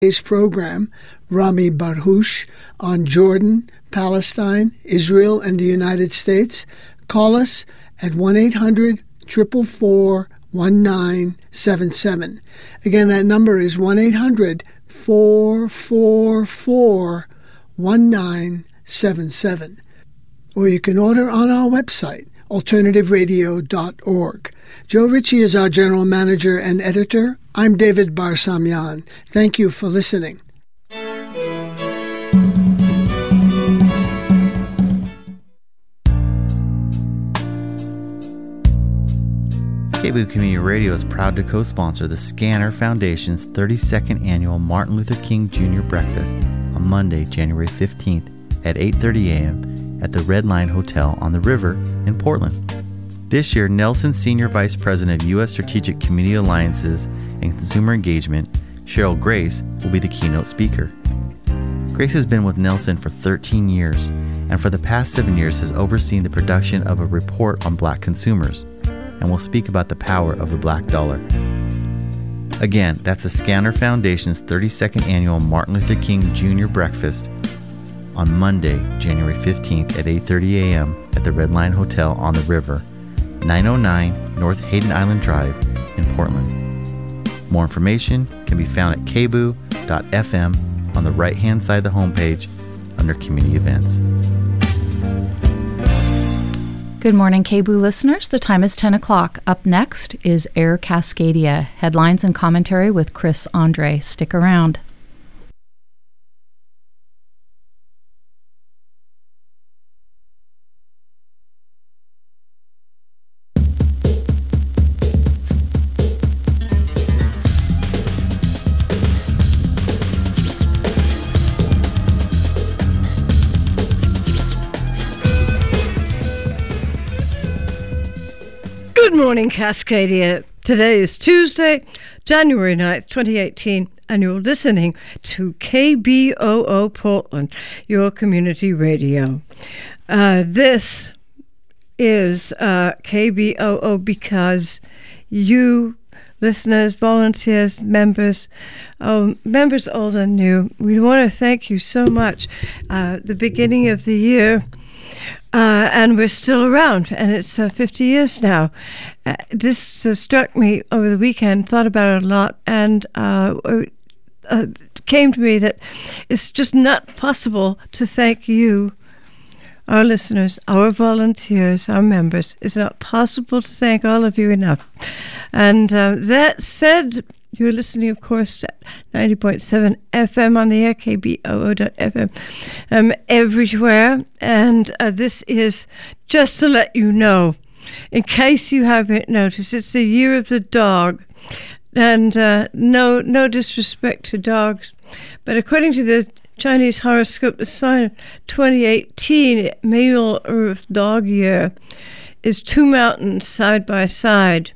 Today's program, Rami Barhush, on Jordan, Palestine, Israel, and the United States. Call us at 1-800-444-1977. Again, that number is 1-800-444-1977. Or you can order on our website, alternativeradio.org. Joe Ritchie is our general manager and editor. I'm David Barsamian. Thank you for listening. KBOO Community Radio is proud to co-sponsor the Scanner Foundation's 32nd Annual Martin Luther King Jr. Breakfast on Monday, January 15th at 8:30 a.m. at the Red Line Hotel on the River in Portland. This year, Nelson Senior Vice President of U.S. Strategic Community Alliances and Consumer Engagement, Cheryl Grace, will be the keynote speaker. Grace has been with Nelson for 13 years, and for the past 7 years has overseen the production of a report on Black consumers, and will speak about the power of the Black dollar. Again, that's the Scanner Foundation's 32nd Annual Martin Luther King Jr. Breakfast on Monday, January 15th at 8:30 a.m. at the Red Line Hotel on the River, 909 North Hayden Island Drive in Portland. More information can be found at kboo.fm on the right-hand side of the homepage under Community Events. Good morning, KBOO listeners. The time is 10 o'clock. Up next is Air Cascadia. Headlines and commentary with Chris Andre. Stick around. Good morning, Cascadia. Today is Tuesday, January 9th, 2018, and you're listening to KBOO Portland, your community radio. This is KBOO because you, listeners, volunteers, members old and new, we want to thank you so much. The beginning of the year, and we're still around, and it's 50 years now. This struck me over the weekend, thought about it a lot, and came to me that it's just not possible to thank you, our listeners, our volunteers, our members. It's not possible to thank all of you enough. And that said, you're listening, of course, at 90.7 FM on the air, KBOO.FM, everywhere. And this is just to let you know, in case you haven't noticed, it's the year of the dog. And no disrespect to dogs, but according to the Chinese horoscope, the sign of 2018, male Earth dog year, is two mountains side by side,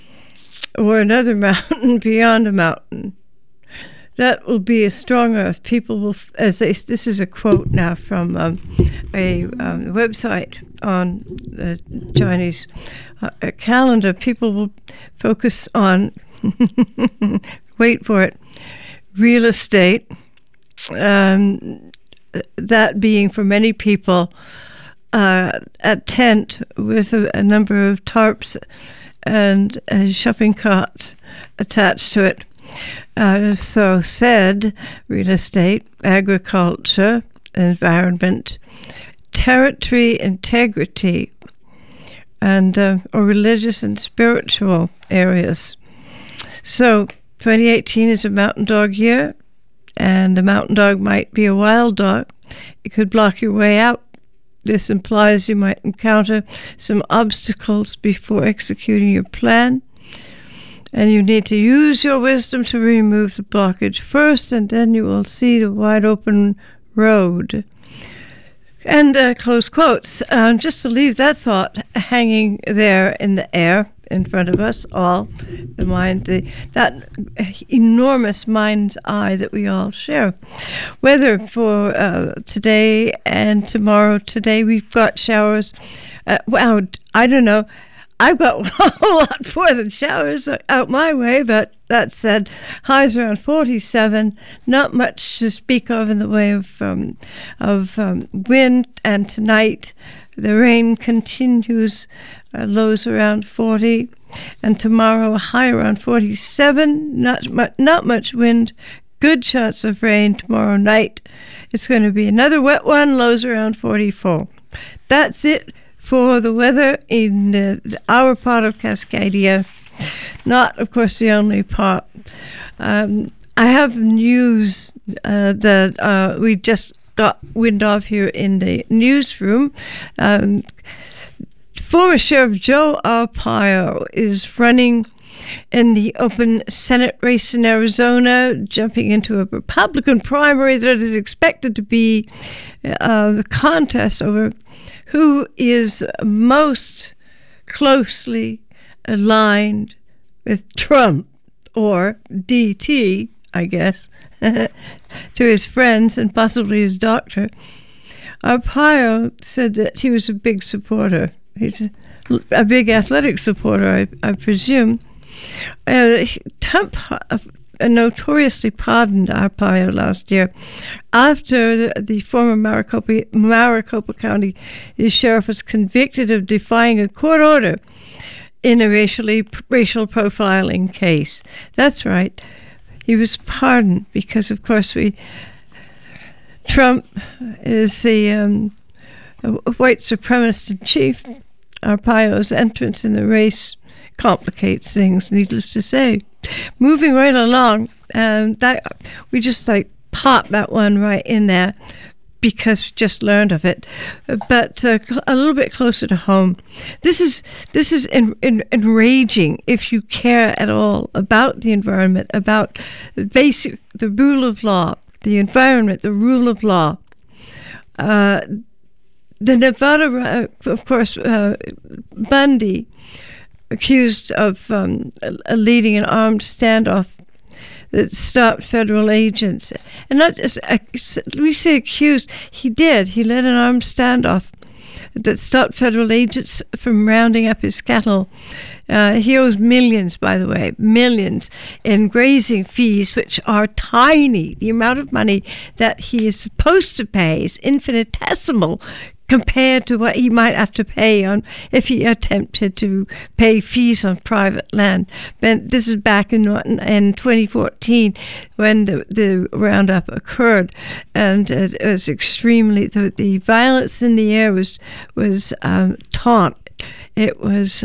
or another mountain beyond a mountain. That will be a strong earth. People will, this is a quote now from a website on the Chinese calendar. People will focus on, wait for it, real estate. That being for many people a tent with a number of tarps and a shopping cart attached to it. So said real estate, agriculture, environment, territory integrity, and or religious and spiritual areas. So 2018 is a mountain dog year, and the mountain dog might be a wild dog. It could block your way out. This implies you might encounter some obstacles before executing your plan, and you need to use your wisdom to remove the blockage first, and then you will see the wide open road. And close quotes. Just to leave that thought hanging there in the air in front of us all, that enormous mind's eye that we all share. Whether for today and tomorrow, today we've got showers. Wow, I don't know. I've got a whole lot more than showers out my way, but that said, highs around 47. Not much to speak of in the way of wind. And tonight, the rain continues. Lows around 40. And tomorrow, a high around 47. Not much wind. Good chance of rain tomorrow night. It's going to be another wet one. Lows around 44. That's it for the weather in our part of Cascadia. Not, of course, the only part. I have news that we just got wind of here in the newsroom. Former Sheriff Joe Arpaio is running in the open Senate race in Arizona, jumping into a Republican primary that is expected to be the contest over who is most closely aligned with Trump, or DT, I guess, to his friends and possibly his doctor. Arpaio said that he was a big supporter. He's a big athletic supporter, I presume. Trump notoriously pardoned Arpaio last year after the former Maricopa County sheriff was convicted of defying a court order in a racial profiling case. That's right. He was pardoned because, of course, Trump is the white supremacist in chief. Arpaio's entrance in the race complicates things, needless to say. Moving right along, that we just popped that one right in there because we just learned of it. But a little bit closer to home, this is enraging if you care at all about the environment, about the rule of law, the environment, the rule of law. The Nevada, of course, Bundy, accused of leading an armed standoff that stopped federal agents. And not just, we say accused, he did. He led an armed standoff that stopped federal agents from rounding up his cattle. He owes millions, by the way, millions in grazing fees, which are tiny. The amount of money that he is supposed to pay is infinitesimal compared to what he might have to pay on if he attempted to pay fees on private land. But this is back in 2014 when the roundup occurred, and it was extremely the violence in the air was taunt. It was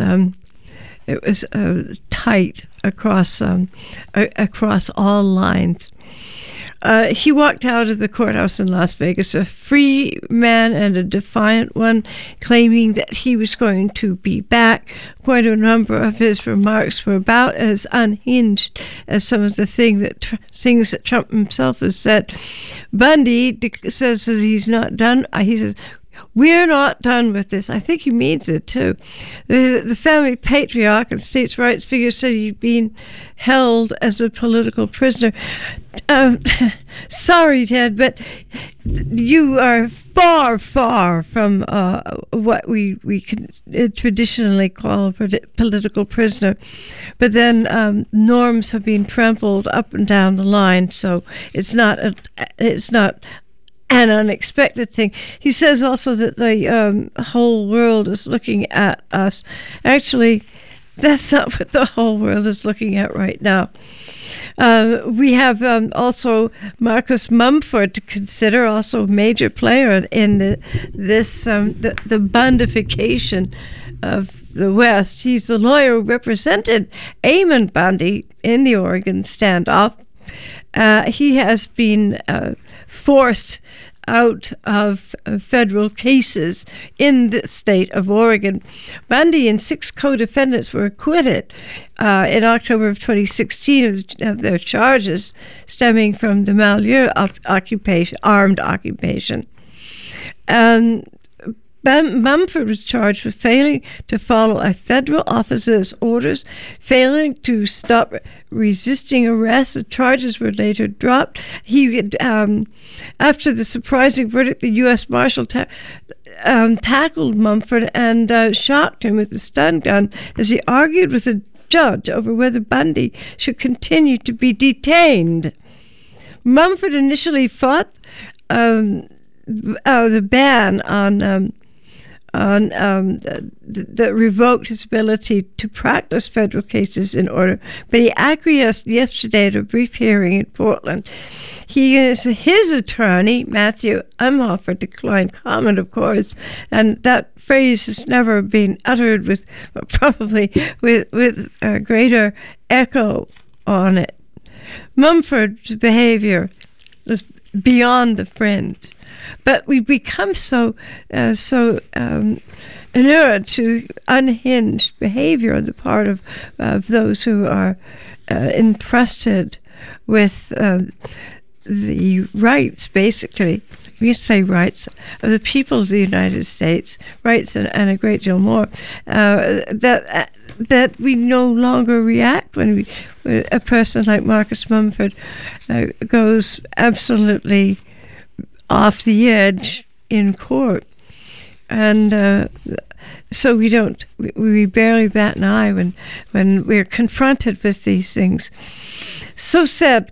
tight across all lines. He walked out of the courthouse in Las Vegas, a free man and a defiant one, claiming that he was going to be back. Quite a number of his remarks were about as unhinged as some of the things that Trump himself has said. Bundy says that he's not done. He says, "We're not done with this." I think he means it, too. The family patriarch and states' rights figure said he'd been held as a political prisoner. Sorry, Ted, but you are far, far from what we can traditionally call a political prisoner. But then norms have been trampled up and down the line, so it's not an unexpected thing. He says also that the whole world is looking at us. Actually, that's not what the whole world is looking at right now. We have also Marcus Mumford to consider, also a major player in the Bundification of the West. He's the lawyer who represented Eamon Bundy in the Oregon standoff. He has been forced out of federal cases in the state of Oregon. Bundy and 6 co-defendants were acquitted in October of 2016 of their charges stemming from the Malheur armed occupation. Mumford was charged with failing to follow a federal officer's orders, failing to stop resisting arrest. The charges were later dropped. He, after the surprising verdict, the U.S. Marshal tackled Mumford and shocked him with a stun gun as he argued with a judge over whether Bundy should continue to be detained. Mumford initially fought the ban that revoked his ability to practice federal cases in order, but he acquiesced yesterday at a brief hearing in Portland. His attorney, Matthew Umhofer, declined comment, of course, and that phrase has never been uttered with greater echo on it. Mumford's behavior was beyond the fringe. But we've become so inured to unhinged behavior on the part of those who are entrusted with the rights, basically. We say rights of the people of the United States, rights and a great deal more, that we no longer react when a person like Marcus Mumford goes absolutely off the edge in court. And so we barely bat an eye when we're confronted with these things. So said,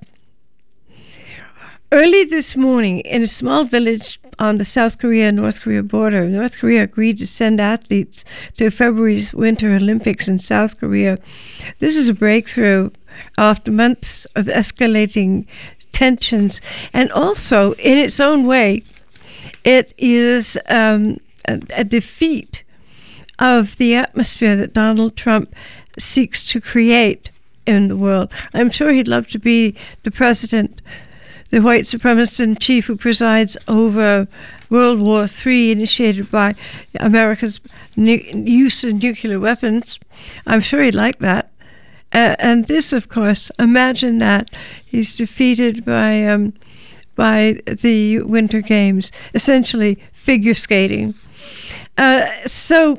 early this morning in a small village on the South Korea-North Korea border, North Korea agreed to send athletes to February's Winter Olympics in South Korea. This is a breakthrough after months of escalating tensions, and also, in its own way, it is a defeat of the atmosphere that Donald Trump seeks to create in the world. I'm sure he'd love to be the president, the white supremacist in chief who presides over World War III initiated by America's use of nuclear weapons. I'm sure he'd like that. And this, of course, imagine that he's defeated by the Winter Games, essentially figure skating. So,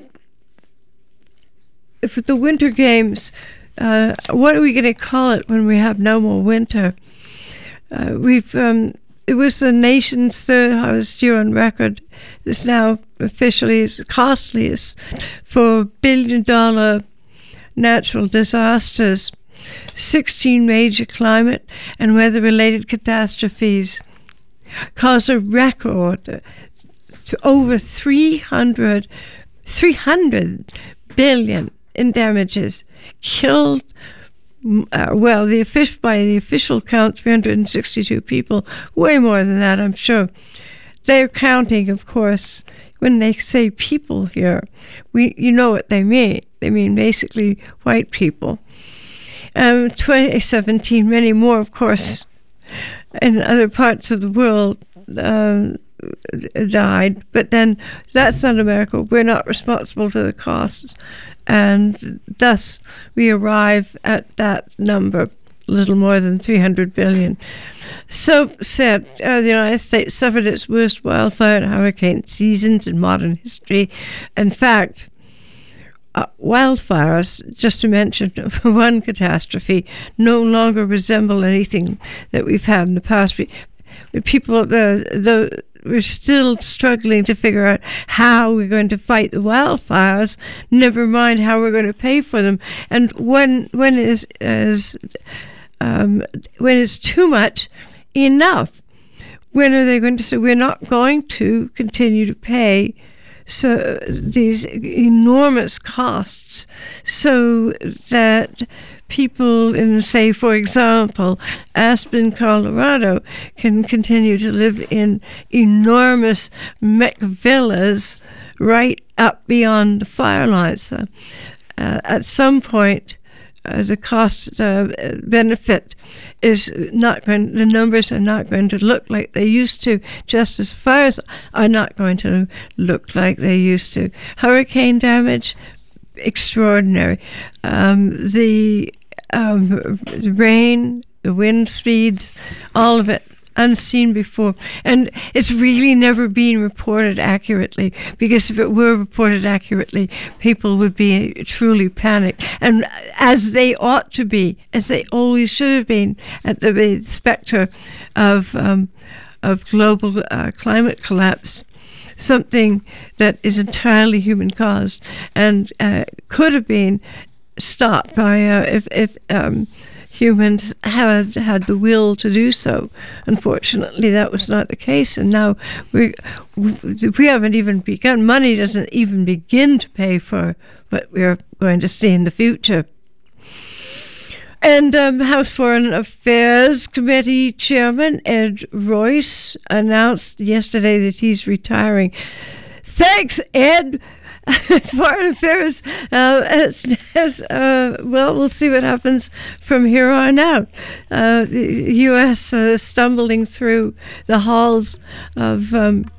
if the Winter Games, what are we going to call it when we have no more winter? It was the nation's third hottest year on record. This now officially is the costliest for billion-dollar natural disasters. 16 major climate and weather-related catastrophes caused a record to over 300 billion in damages, killed by the official count 362 people, way more than that, I'm sure. They're counting, of course. When they say people here, you know what they mean. They mean basically white people. 2017, many more, of course, in other parts of the world died. But then that's not America. We're not responsible for the costs. And thus we arrive at that number, a little more than 300 billion. So said, the United States suffered its worst wildfire and hurricane seasons in modern history. In fact, wildfires, just to mention one catastrophe, no longer resemble anything that we've had in the past. We're still struggling to figure out how we're going to fight the wildfires, never mind how we're going to pay for them. And when is too much enough? When are they going to say we're not going to continue to pay so these enormous costs so that people in, say, for example, Aspen, Colorado, can continue to live in enormous mech villas right up beyond the fire lines? At some point, the cost benefit is not going. The numbers are not going to look like they used to. Just as fires are not going to look like they used to. Hurricane damage, extraordinary. The rain, the wind speeds, all of it unseen before. And it's really never been reported accurately, because if it were reported accurately, people would be truly panicked. And as they ought to be, as they always should have been, at the specter of global climate collapse. something that is entirely human caused and could have been stopped by if humans had the will to do so. Unfortunately, that was not the case, and now we haven't even begun. Money doesn't even begin to pay for what we're going to see in the future. And House Foreign Affairs Committee Chairman Ed Royce announced yesterday that he's retiring. Thanks, Ed. Foreign Affairs, well, we'll see what happens from here on out. The U.S. Stumbling through the halls of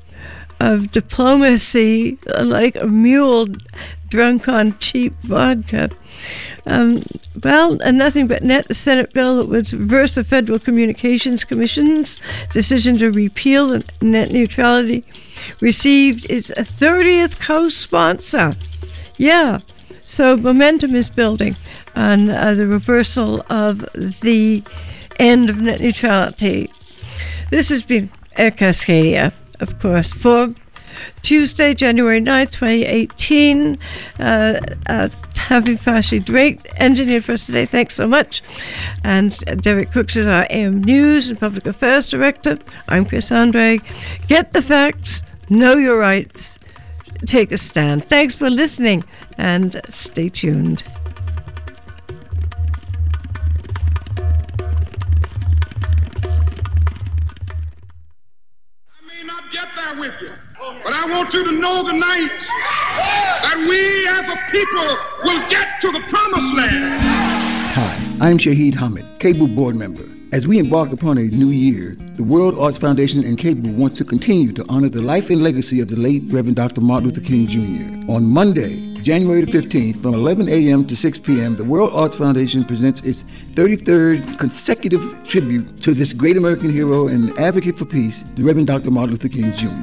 diplomacy like a mule drunk on cheap vodka. And nothing but net the Senate bill that would reverse the Federal Communications Commission's decision to repeal net neutrality received its 30th co-sponsor. Yeah, so momentum is building on the reversal of the end of net neutrality. This has been Air Cascadia, of course, for Tuesday, January 9th, 2018. Happy Fashi Drake engineered for us today. Thanks so much. And Derek Cooks is our AM News and Public Affairs Director. I'm Chris Andre. Get the facts, know your rights, take a stand. Thanks for listening, and stay tuned. I may not get there with you, but I want you to know tonight that we as a people will get to the promised land. Hi, I'm Shahid Hamid, KBOO board member. As we embark upon a new year, the World Arts Foundation and KBOO want to continue to honor the life and legacy of the late Reverend Dr. Martin Luther King Jr. On Monday, January the 15th, from 11 a.m. to 6 p.m., the World Arts Foundation presents its 33rd consecutive tribute to this great American hero and advocate for peace, the Reverend Dr. Martin Luther King Jr.